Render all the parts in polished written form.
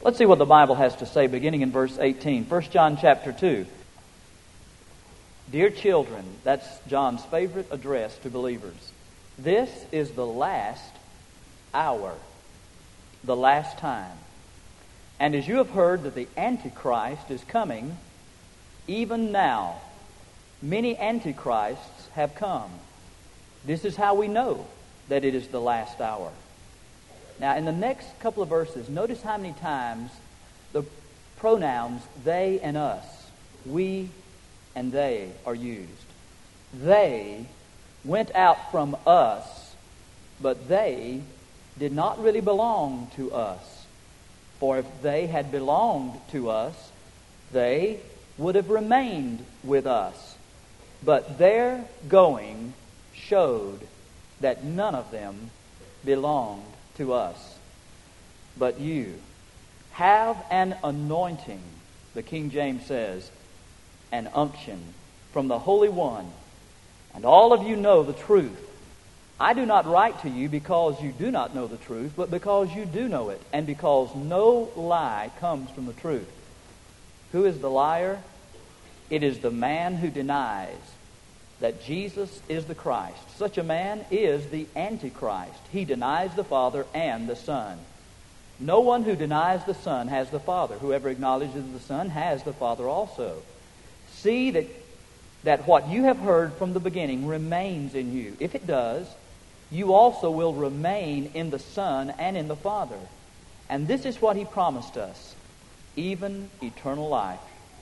Let's see what the Bible has to say beginning in verse 18. 1 John chapter 2. Dear children, that's John's favorite address to believers. This is the last hour, the last time. And as you have heard that the Antichrist is coming, even now many Antichrists have come. This is how we know that it is the last hour. Now, in the next couple of verses, notice how many times the pronouns they and us, we and they, are used. They went out from us, but they did not really belong to us. For if they had belonged to us, they would have remained with us. But their going showed that none of them belonged to us. But you have an anointing, the King James says, an unction from the Holy One, and all of you know the truth. I do not write to you because you do not know the truth, but because you do know it, and because no lie comes from the truth. Who is the liar? It is the man who denies that Jesus is the Christ. Such a man is the Antichrist. He denies the Father and the Son. No one who denies the Son has the Father. Whoever acknowledges the Son has the Father also. See that what you have heard from the beginning remains in you. If it does, you also will remain in the Son and in the Father. And this is what He promised us, even eternal life.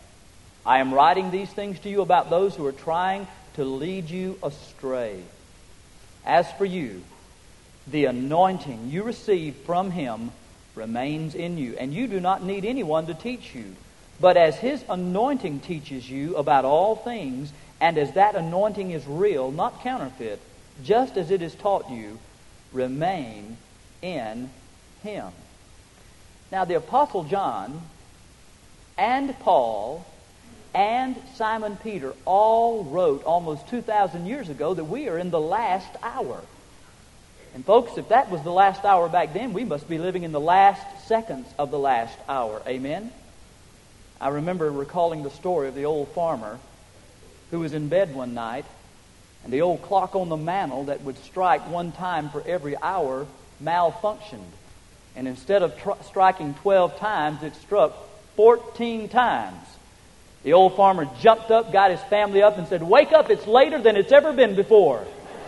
I am writing these things to you about those who are trying to lead you astray. As for you, the anointing you received from Him remains in you, and you do not need anyone to teach you. But as His anointing teaches you about all things, and as that anointing is real, not counterfeit, just as it is taught you, remain in Him. Now the Apostle John and Paul and Simon Peter all wrote almost 2,000 years ago that we are in the last hour. And folks, if that was the last hour back then, we must be living in the last seconds of the last hour. Amen? I remember recalling the story of the old farmer who was in bed one night, and the old clock on the mantle that would strike one time for every hour malfunctioned. And instead of striking 12 times, it struck 14 times. The old farmer jumped up, got his family up, and said, "Wake up, it's later than it's ever been before."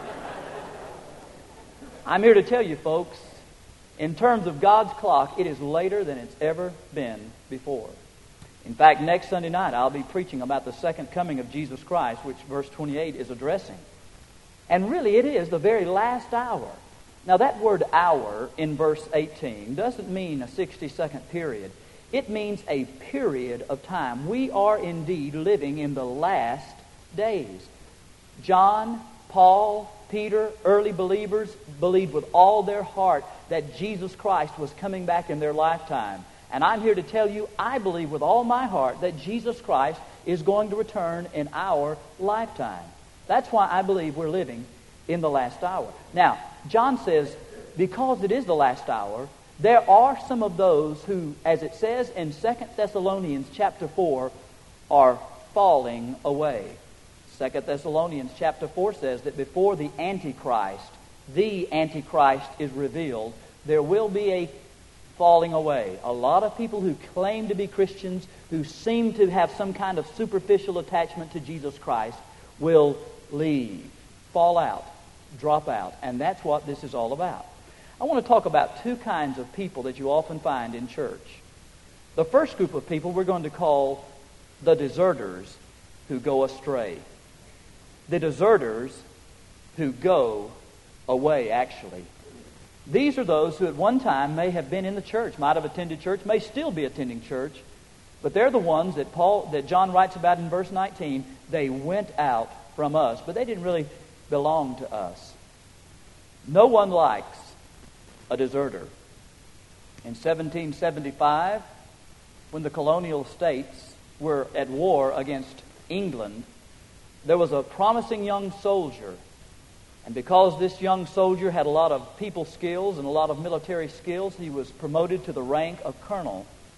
I'm here to tell you, folks, in terms of God's clock, it is later than it's ever been before. In fact, next Sunday night, I'll be preaching about the second coming of Jesus Christ, which verse 28 is addressing. And really, it is the very last hour. Now, that word hour in verse 18 doesn't mean a 60-second period. It means a period of time. We are indeed living in the last days. John, Paul, Peter, early believers believed with all their heart that Jesus Christ was coming back in their lifetime. And I'm here to tell you, I believe with all my heart that Jesus Christ is going to return in our lifetime. That's why I believe we're living in the last hour. Now, John says, because it is the last hour, there are some of those who, as it says in 2 Thessalonians chapter 4, are falling away. 2 Thessalonians chapter 4 says that before the Antichrist is revealed, there will be a falling away. A lot of people who claim to be Christians, who seem to have some kind of superficial attachment to Jesus Christ, will leave, fall out, drop out. And that's what this is all about. I want to talk about two kinds of people that you often find in church. The first group of people we're going to call the deserters who go astray. The deserters who go away, actually. These are those who at one time may have been in the church, might have attended church, may still be attending church, but they're the ones that John writes about in verse 19. They went out from us, but they didn't really belong to us. No one likes a deserter. In 1775, when the colonial states were at war against England, there was a promising young soldier. And because this young soldier had a lot of people skills and a lot of military skills, he was promoted to the rank of colonel.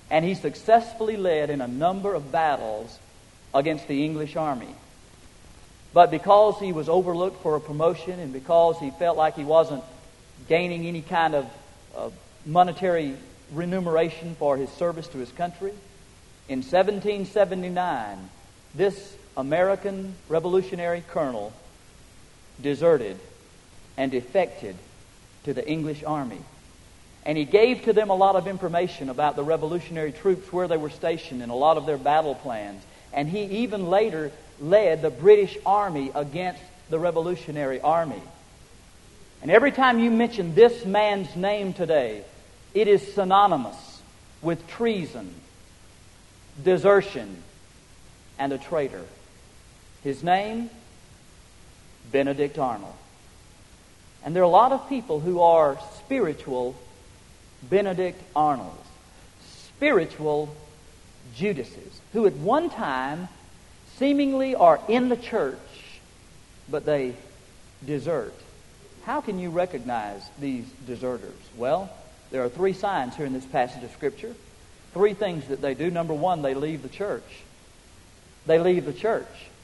And he successfully led in a number of battles against the English army. But because he was overlooked for a promotion and because he felt like he wasn't gaining any kind of monetary remuneration for his service to his country, in 1779, this American revolutionary colonel deserted and defected to the English army. And he gave to them a lot of information about the revolutionary troops, where they were stationed, and a lot of their battle plans. And he even later led the British Army against the Revolutionary Army. And every time you mention this man's name today, it is synonymous with treason, desertion, and a traitor. His name, Benedict Arnold. And there are a lot of people who are spiritual Benedict Arnolds, spiritual Judases, who at one time seemingly are in the church, but they desert. How can you recognize these deserters? Well, there are 3 signs here in this passage of Scripture. 3 things that they do. Number 1, they leave the church. They leave the church.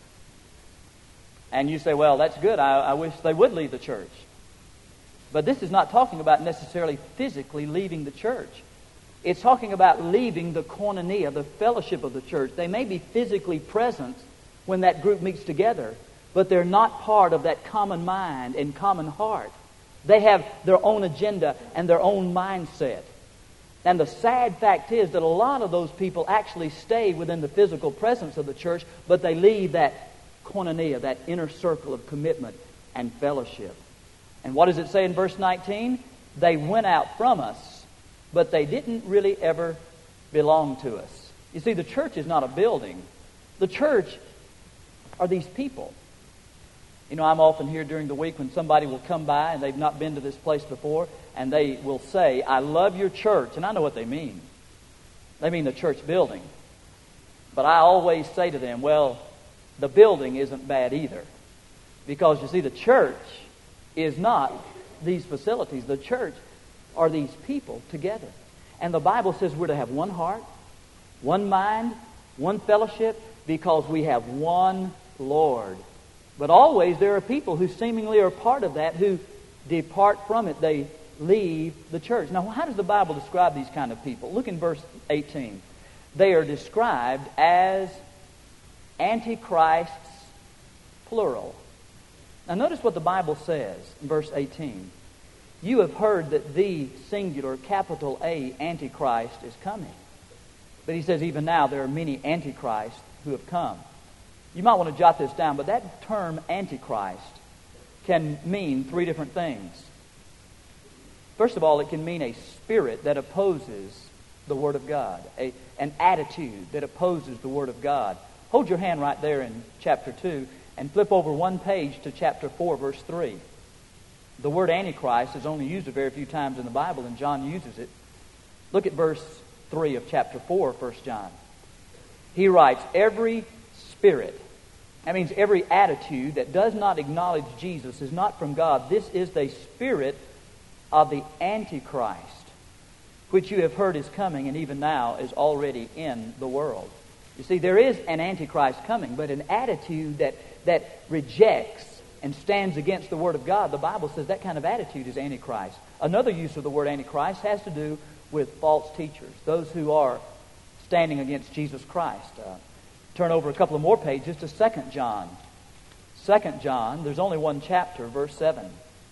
And you say, well, that's good. I wish they would leave the church. But this is not talking about necessarily physically leaving the church. It's talking about leaving the koinonia, the fellowship of the church. They may be physically present when that group meets together, but they're not part of that common mind and common heart. They have their own agenda and their own mindset. And the sad fact is that a lot of those people actually stay within the physical presence of the church, but they leave that koinonia, that inner circle of commitment and fellowship. And what does it say in verse 19? They went out from us, but they didn't really ever belong to us. You see, the church is not a building. The church are these people. You know, I'm often here during the week when somebody will come by and they've not been to this place before, and they will say, I love your church. And I know what they mean. They mean the church building. But I always say to them, well, the building isn't bad either. Because you see, the church is not these facilities. The church are these people together. And the Bible says we're to have one heart, one mind, one fellowship, because we have one Lord. But always there are people who seemingly are part of that who depart from it. They leave the church. Now, how does the Bible describe these kind of people? Look in verse 18. They are described as antichrists, plural. Now, notice what the Bible says in verse 18. You have heard that the singular, capital A, Antichrist is coming. But he says even now there are many antichrists who have come. You might want to jot this down, but that term Antichrist can mean 3 different things. First of all, it can mean a spirit that opposes the Word of God, an attitude that opposes the Word of God. Hold your hand right there in chapter 2 and flip over 1 page to chapter 4, verse 3. The word Antichrist is only used a very few times in the Bible, and John uses it. Look at verse 3 of chapter 4 of 1 John. He writes, every spirit, that means every attitude that does not acknowledge Jesus is not from God. This is the spirit of the Antichrist, which you have heard is coming and even now is already in the world. You see, there is an Antichrist coming, but an attitude that rejects and stands against the Word of God, the Bible says that kind of attitude is Antichrist. Another use of the word Antichrist has to do with false teachers, those who are standing against Jesus Christ. Turn over a couple of more pages to 2 John. 2 John, there's only 1 chapter, verse 7.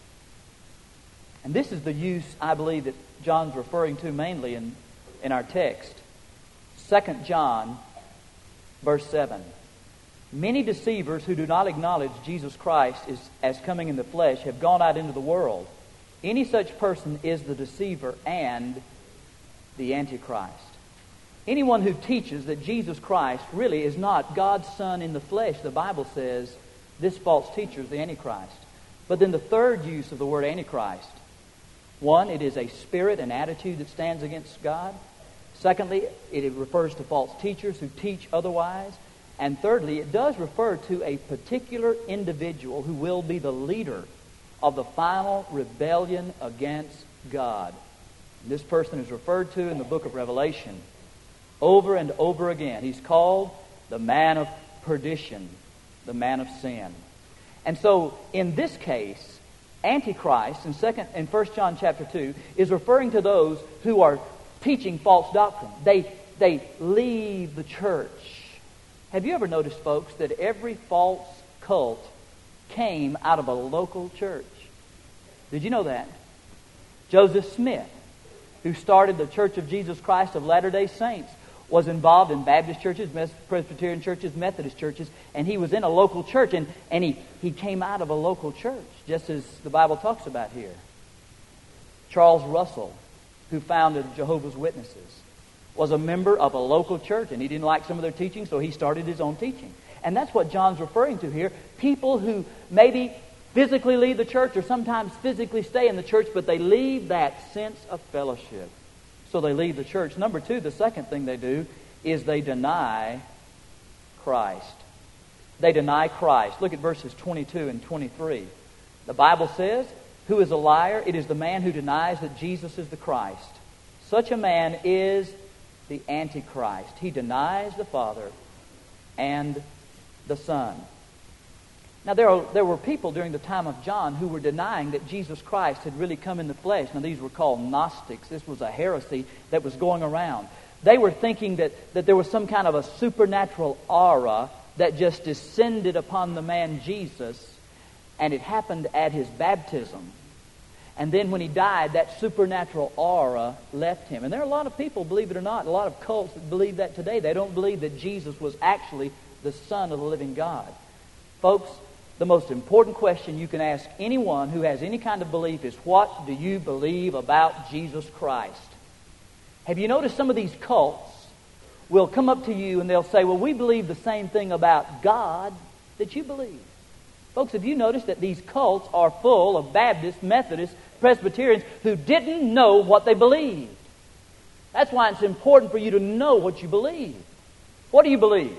And this is the use, I believe, that John's referring to mainly in our text. 2 John, verse 7. Many deceivers who do not acknowledge Jesus Christ as coming in the flesh have gone out into the world. Any such person is the deceiver and the Antichrist. Anyone who teaches that Jesus Christ really is not God's Son in the flesh, the Bible says this false teacher is the Antichrist. But then the third use of the word Antichrist. 1, it is a spirit, an attitude that stands against God. Secondly, it refers to false teachers who teach otherwise. And thirdly, it does refer to a particular individual who will be the leader of the final rebellion against God. And this person is referred to in the book of Revelation over and over again. He's called the man of perdition, the man of sin. And so, in this case, Antichrist, in 1 John chapter 2, is referring to those who are teaching false doctrine. They leave the church. Have you ever noticed, folks, that every false cult came out of a local church? Did you know that? Joseph Smith, who started the Church of Jesus Christ of Latter-day Saints, was involved in Baptist churches, Presbyterian churches, Methodist churches, and he was in a local church, and he came out of a local church, just as the Bible talks about here. Charles Russell, who founded Jehovah's Witnesses, was a member of a local church, and he didn't like some of their teaching, so he started his own teaching. And that's what John's referring to here. People who maybe physically leave the church or sometimes physically stay in the church, but they leave that sense of fellowship. So they leave the church. Number two, the second thing they do is they deny Christ. They deny Christ. Look at verses 22 and 23. The Bible says, "Who is a liar? It is the man who denies that Jesus is the Christ. Such a man is the Antichrist. He denies the Father and the Son." Now, there were people during the time of John who were denying that Jesus Christ had really come in the flesh. Now, these were called Gnostics. This was a heresy that was going around. They were thinking that there was some kind of a supernatural aura that just descended upon the man Jesus, and it happened at his baptism. And then when he died, that supernatural aura left him. And there are a lot of people, believe it or not, a lot of cults that believe that today. They don't believe that Jesus was actually the Son of the living God. Folks, the most important question you can ask anyone who has any kind of belief is, what do you believe about Jesus Christ? Have you noticed some of these cults will come up to you and they'll say, well, we believe the same thing about God that you believe. Folks, have you noticed that these cults are full of Baptists, Methodists, Presbyterians who didn't know what they believed? That's why it's important for you to know what you believe. What do you believe?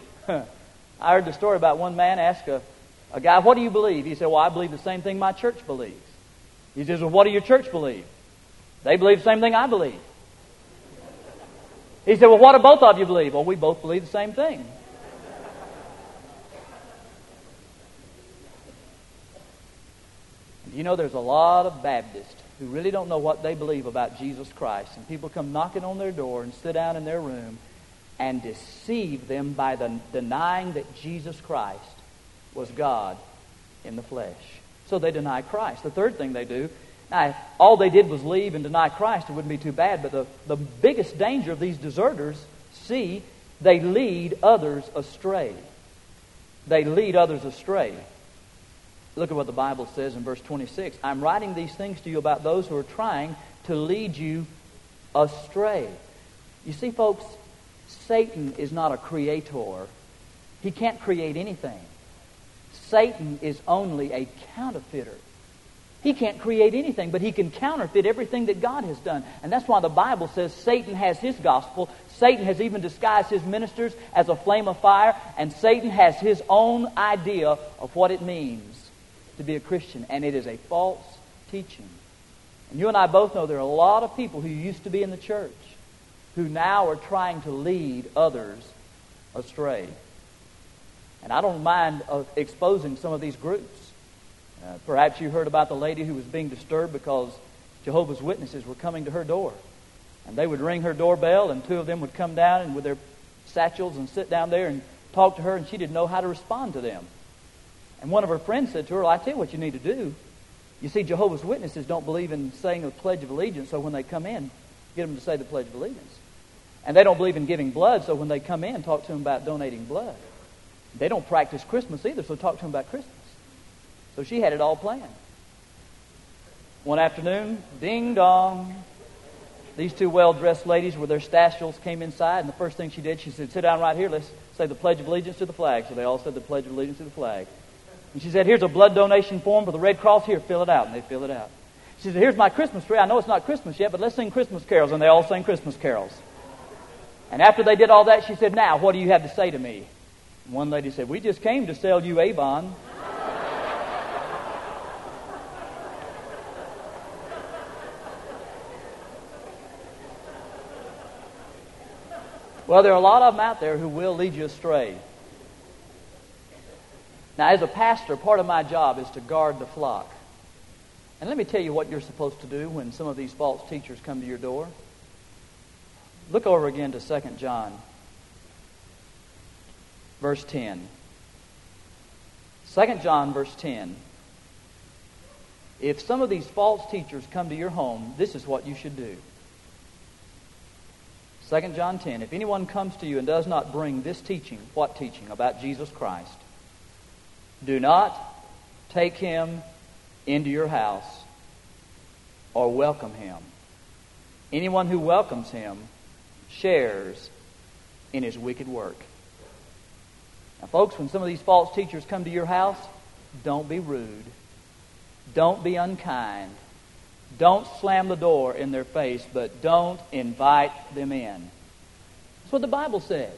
I heard the story about one man ask a guy, what do you believe? He said, well, I believe the same thing my church believes. He says, well, what do your church believe? They believe the same thing I believe. He said, well, what do both of you believe? Well, we both believe the same thing. You know, there's a lot of Baptists who really don't know what they believe about Jesus Christ. And people come knocking on their door and sit down in their room and deceive them by denying that Jesus Christ was God in the flesh. So they deny Christ. The third thing they do, now, if all they did was leave and deny Christ, it wouldn't be too bad. But the biggest danger of these deserters, see, they lead others astray. They lead others astray. Look at what the Bible says in verse 26. I'm writing these things to you about those who are trying to lead you astray. You see, folks, Satan is not a creator. He can't create anything. Satan is only a counterfeiter. He can't create anything, but he can counterfeit everything that God has done. And that's why the Bible says Satan has his gospel. Satan has even disguised his ministers as a flame of fire. And Satan has his own idea of what it means to be a Christian. And it is a false teaching. And you and I both know there are a lot of people who used to be in the church who now are trying to lead others astray. And I don't mind exposing some of these groups. Perhaps you heard about the lady who was being disturbed because Jehovah's Witnesses were coming to her door. And they would ring her doorbell, and two of them would come down and with their satchels and sit down there and talk to her, and she didn't know how to respond to them. And one of her friends said to her, well, I tell you what you need to do. You see, Jehovah's Witnesses don't believe in saying the Pledge of Allegiance, so when they come in, get them to say the Pledge of Allegiance. And they don't believe in giving blood, so when they come in, talk to them about donating blood. They don't practice Christmas either, so talk to them about Christmas. So she had it all planned. One afternoon, ding dong, these two well-dressed ladies with their satchels came inside, and the first thing she did, she said, sit down right here, let's say the Pledge of Allegiance to the flag. So they all said the Pledge of Allegiance to the flag. And she said, here's a blood donation form for the Red Cross. Here, fill it out. And they fill it out. She said, here's my Christmas tree. I know it's not Christmas yet, but let's sing Christmas carols. And they all sang Christmas carols. And after they did all that, she said, now, what do you have to say to me? And one lady said, we just came to sell you Avon. Well, there are a lot of them out there who will lead you astray. Now, as a pastor, part of my job is to guard the flock. And let me tell you what you're supposed to do when some of these false teachers come to your door. Look over again to 2 John, verse 10. 2 John, verse 10. If some of these false teachers come to your home, this is what you should do. 2 John 10. If anyone comes to you and does not bring this teaching, what teaching? About Jesus Christ. Do not take him into your house or welcome him. Anyone who welcomes him shares in his wicked work. Now, folks, when some of these false teachers come to your house, don't be rude. Don't be unkind. Don't slam the door in their face, but don't invite them in. That's what the Bible says.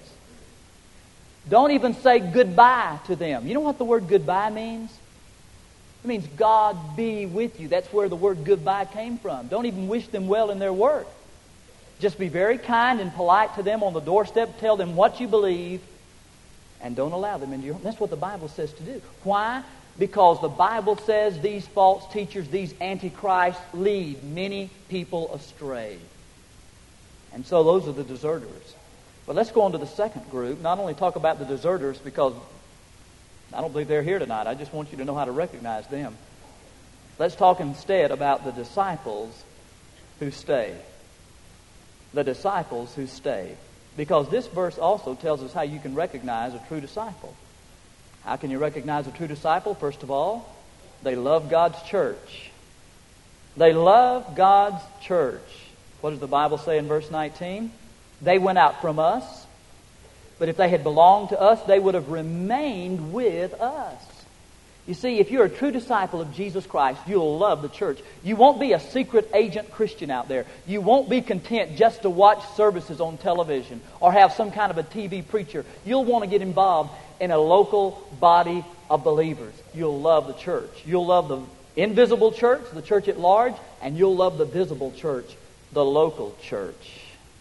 Don't even say goodbye to them. You know what the word goodbye means? It means God be with you. That's where the word goodbye came from. Don't even wish them well in their work. Just be very kind and polite to them on the doorstep. Tell them what you believe. And don't allow them into your home. That's what the Bible says to do. Why? Because the Bible says these false teachers, these antichrists, lead many people astray. And so those are the deserters. But let's go on to the second group. Not only talk about the deserters, because I don't believe they're here tonight. I just want you to know how to recognize them. Let's talk instead about the disciples who stay. The disciples who stay. Because this verse also tells us how you can recognize a true disciple. How can you recognize a true disciple? First of all, they love God's church. They love God's church. What does the Bible say in verse 19? They went out from us, but if they had belonged to us, they would have remained with us. You see, if you're a true disciple of Jesus Christ, you'll love the church. You won't be a secret agent Christian out there. You won't be content just to watch services on television or have some kind of a TV preacher. You'll want to get involved in a local body of believers. You'll love the church. You'll love the invisible church, the church at large, and you'll love the visible church, the local church.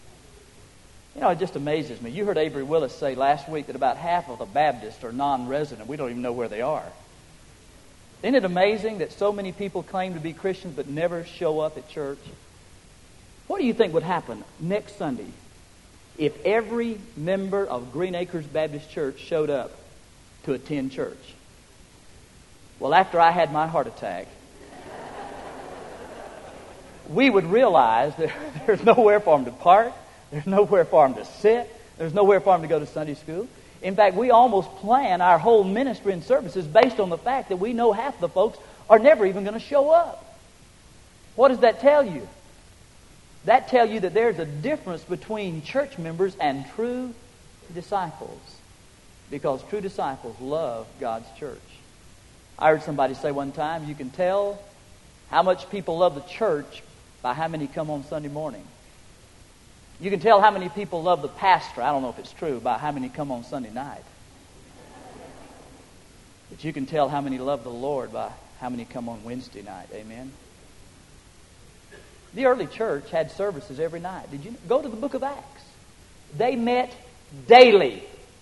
You know, it just amazes me. You heard Avery Willis say last week that about half of the Baptists are non-resident. We don't even know where they are. Isn't it amazing that so many people claim to be Christians but never show up at church? What do you think would happen next Sunday if every member of Green Acres Baptist Church showed up to attend church? Well, after I had my heart attack, we would realize that there's nowhere for them to park, there's nowhere for them to sit, there's nowhere for them to go to Sunday school. In fact, we almost plan our whole ministry and services based on the fact that we know half the folks are never even going to show up. What does that tell you? That tells you that there's a difference between church members and true disciples. Because true disciples love God's church. I heard somebody say one time, you can tell how much people love the church by how many come on Sunday morning. You can tell how many people love the pastor, I don't know if it's true, by how many come on Sunday night. But you can tell how many love the Lord by how many come on Wednesday night. Amen? The early church had services every night. Did you go to the book of Acts? They met daily.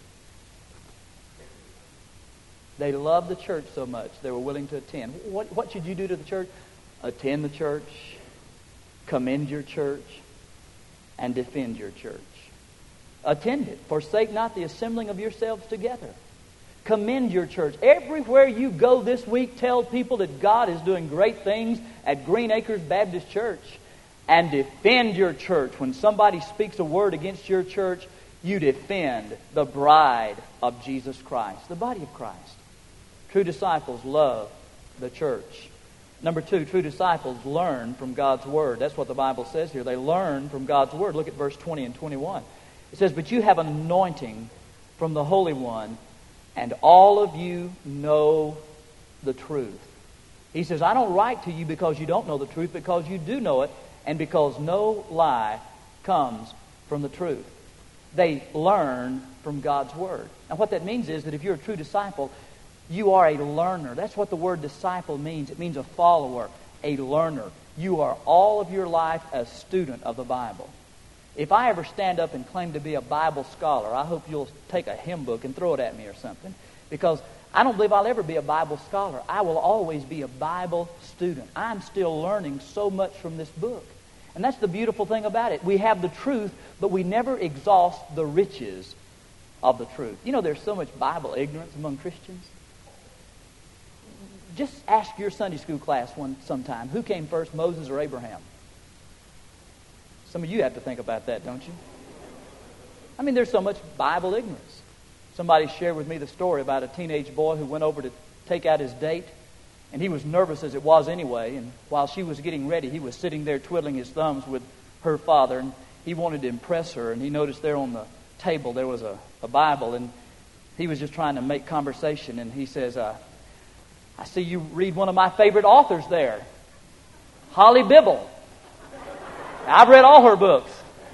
They loved the church so much they were willing to attend. What should you do to the church? Attend the church, commend your church, and defend your church. Attend it. Forsake not the assembling of yourselves together. Commend your church. Everywhere you go this week, tell people that God is doing great things at Green Acres Baptist Church. And defend your church. When somebody speaks a word against your church, you defend the bride of Jesus Christ, the body of Christ. True disciples love the church. Number two, true disciples learn from God's Word. That's what the Bible says here. They learn from God's Word. Look at verse 20 and 21. It says, but you have an anointing from the Holy One, and all of you know the truth. He says, I don't write to you because you don't know the truth, because you do know it, and because no lie comes from the truth. They learn from God's Word. Now what that means is that if you're a true disciple, you are a learner. That's what the word disciple means. It means a follower, a learner. You are all of your life a student of the Bible. If I ever stand up and claim to be a Bible scholar, I hope you'll take a hymn book and throw it at me or something, because I don't believe I'll ever be a Bible scholar. I will always be a Bible student. I'm still learning so much from this book. And that's the beautiful thing about it. We have the truth, but we never exhaust the riches of the truth. You know, there's so much Bible ignorance among Christians. Just ask your Sunday school class sometime, who came first, Moses or Abraham? Some of you have to think about that, don't you? I mean, there's so much Bible ignorance. Somebody shared with me the story about a teenage boy who went over to take out his date, and he was nervous as it was anyway, and while she was getting ready, he was sitting there twiddling his thumbs with her father, and he wanted to impress her, and he noticed there on the table there was a Bible, and he was just trying to make conversation, and he says, I see you read one of my favorite authors there, Holly Bibble. I've read all her books.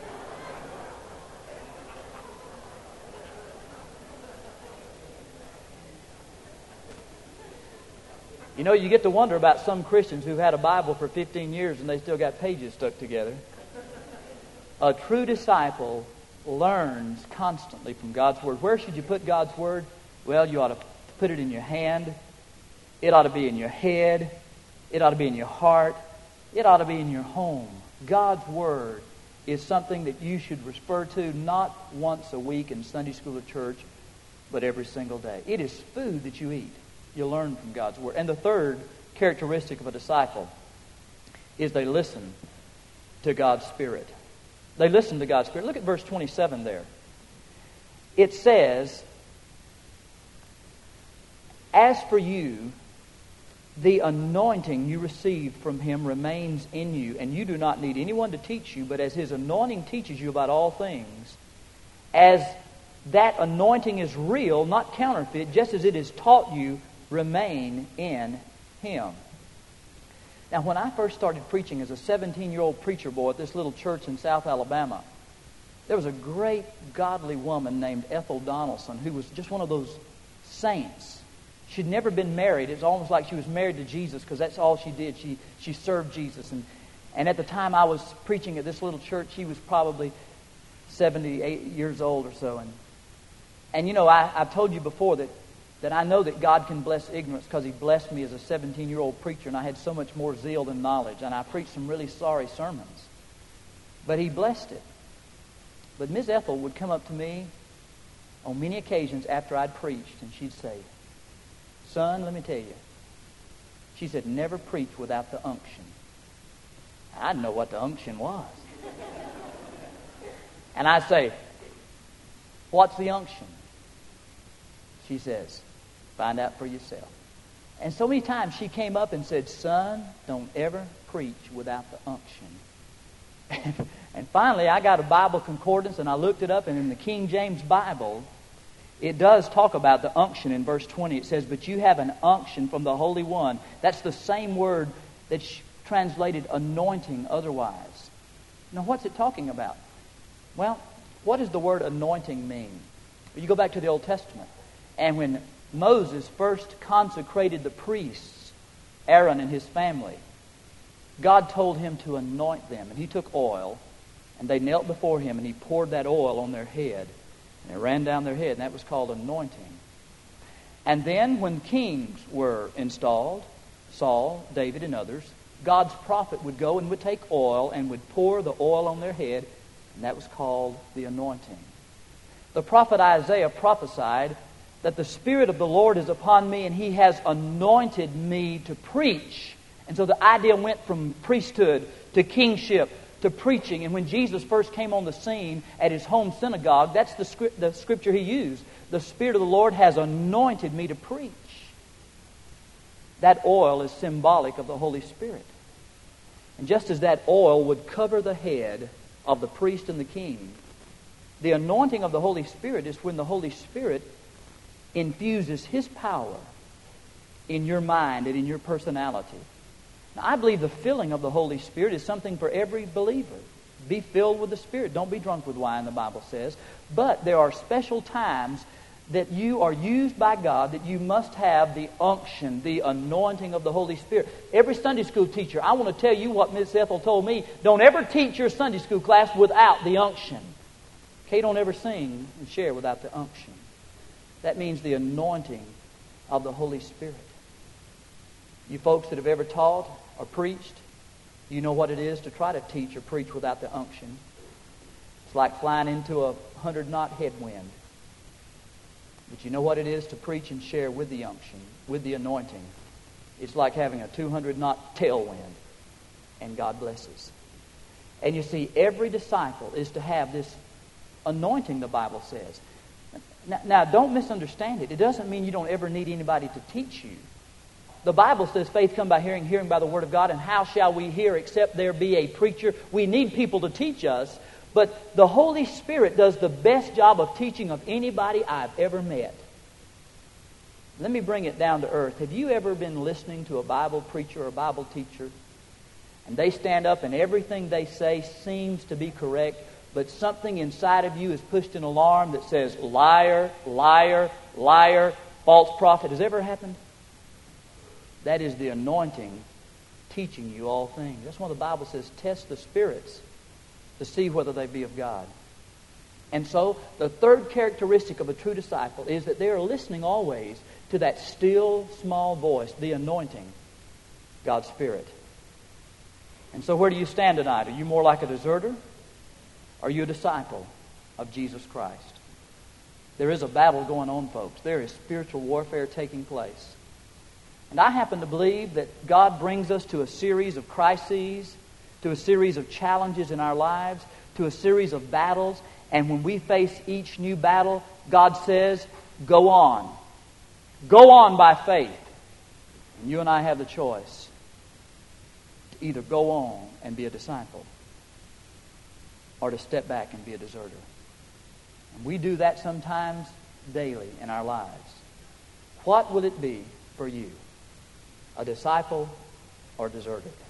You know, you get to wonder about some Christians who've had a Bible for 15 years and they still got pages stuck together. A true disciple learns constantly from God's Word. Where should you put God's Word? Well, you ought to put it in your hand. It ought to be in your head. It ought to be in your heart. It ought to be in your home. God's Word is something that you should refer to not once a week in Sunday school or church, but every single day. It is food that you eat. You learn from God's Word. And the third characteristic of a disciple is they listen to God's Spirit. They listen to God's Spirit. Look at verse 27 there. It says, "As for you, the anointing you received from Him remains in you, and you do not need anyone to teach you, but as His anointing teaches you about all things, as that anointing is real, not counterfeit, just as it is taught you, remain in Him." Now, when I first started preaching as a 17-year-old preacher boy at this little church in South Alabama, there was a great godly woman named Ethel Donaldson who was just one of those saints. She'd never been married. It was almost like she was married to Jesus because that's all she did. She served Jesus. And at the time I was preaching at this little church, she was probably 78 years old or so. And you know, I've told you before that I know that God can bless ignorance because He blessed me as a 17-year-old preacher, and I had so much more zeal than knowledge, and I preached some really sorry sermons. But He blessed it. But Miss Ethel would come up to me on many occasions after I'd preached, and she'd say, "Son, let me tell you," she said, "never preach without the unction." I didn't know what the unction was. And I'd say, "What's the unction?" She says, "Find out for yourself." And so many times she came up and said, "Son, don't ever preach without the unction." And finally I got a Bible concordance and I looked it up, and in the King James Bible, it does talk about the unction in verse 20. It says, "But you have an unction from the Holy One." That's the same word that's translated anointing otherwise. Now, what's it talking about? Well, what does the word anointing mean? You go back to the Old Testament, and when Moses first consecrated the priests, Aaron and his family, God told him to anoint them. And He took oil, and they knelt before Him, and He poured that oil on their head. And it ran down their head, and that was called anointing. And then when kings were installed, Saul, David, and others, God's prophet would go and would take oil and would pour the oil on their head, and that was called the anointing. The prophet Isaiah prophesied that the Spirit of the Lord is upon me, and He has anointed me to preach. And so the idea went from priesthood to kingship to preaching. And when Jesus first came on the scene at His home synagogue, that's the scripture He used. The Spirit of the Lord has anointed me to preach. That oil is symbolic of the Holy Spirit. And just as that oil would cover the head of the priest and the king, the anointing of the Holy Spirit is when the Holy Spirit infuses His power in your mind and in your personality. Now, I believe the filling of the Holy Spirit is something for every believer. Be filled with the Spirit. Don't be drunk with wine, the Bible says. But there are special times that you are used by God, that you must have the unction, the anointing of the Holy Spirit. Every Sunday school teacher, I want to tell you what Miss Ethel told me. Don't ever teach your Sunday school class without the unction. Kay don't ever sing and share without the unction. That means the anointing of the Holy Spirit. You folks that have ever taught or preached, you know what it is to try to teach or preach without the unction. It's like flying into a 100-knot headwind. But you know what it is to preach and share with the unction, with the anointing. It's like having a 200-knot tailwind, and God blesses. And you see, every disciple is to have this anointing, the Bible says. Now, don't misunderstand it. It doesn't mean you don't ever need anybody to teach you. The Bible says faith comes by hearing, hearing by the Word of God, and how shall we hear except there be a preacher? We need people to teach us, but the Holy Spirit does the best job of teaching of anybody I've ever met. Let me bring it down to earth. Have you ever been listening to a Bible preacher or a Bible teacher, and they stand up and everything they say seems to be correct, but something inside of you has pushed an alarm that says, liar, liar, liar, false prophet? Has it ever happened? That is the anointing teaching you all things. That's why the Bible says, test the spirits to see whether they be of God. And so, the third characteristic of a true disciple is that they are listening always to that still, small voice, the anointing, God's Spirit. And so where do you stand tonight? Are you more like a deserter? Are you a disciple of Jesus Christ? There is a battle going on, folks. There is spiritual warfare taking place. And I happen to believe that God brings us to a series of crises, to a series of challenges in our lives, to a series of battles. And when we face each new battle, God says, go on. Go on by faith. And you and I have the choice to either go on and be a disciple or to step back and be a deserter. And we do that sometimes daily in our lives. What will it be for you? A disciple or a deserter?